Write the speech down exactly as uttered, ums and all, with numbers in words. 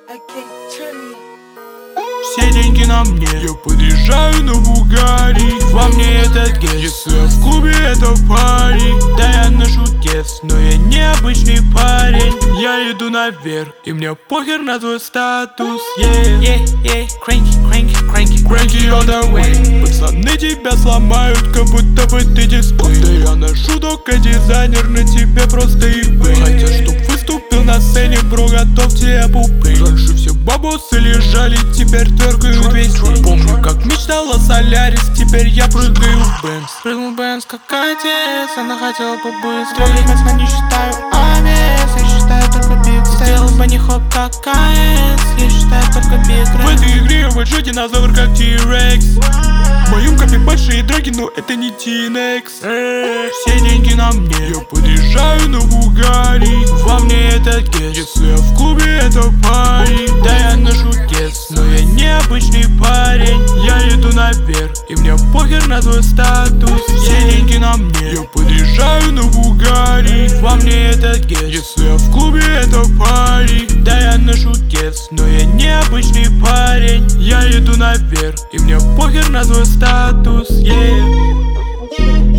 Все деньги на мне, я подъезжаю на Бугари. Во мне этот гест, если я в клубе, это парень. Да, я ношу кес, но я необычный парень. Я иду наверх, и мне похер на твой статус. Yeah, yeah, yeah, cranky, cranky, cranky, cranky on the way. Пацаны тебя сломают, как будто бы ты дисплей. Да я ношу только дизайнер, на тебе просто eBay. Хотя чтоб выступил на сцене, бро, готовьте пупы. Раньше все бабосы лежали, теперь тверкают весь день. Помню, как мечтал о Солярис, теперь я прыгаю в Бенз. Прыгнул в Бенз, как отец, она хотела побыстрее. Место не считаю авиас, я считаю только биг. Сделал бы не хоп, как КС, я считаю только биг. В этой игре я большой динозавр, как T-Rex. В моем копе большие драги, но это не Тинекс. Все деньги на мне, я подъезжаю на Бугари. Во мне этот гест, если я в клубе, это парень. Да, я ношу кес, но я необычный парень. Я иду наверх, и мне похер на твой статус. Все деньги на мне, я подъезжаю на Бугари. Во мне этот гест, если я в клубе, это парень. Да, я ношу кес, но я необычный парень. Я иду наверх, и мне похер на твой статус. Yeah.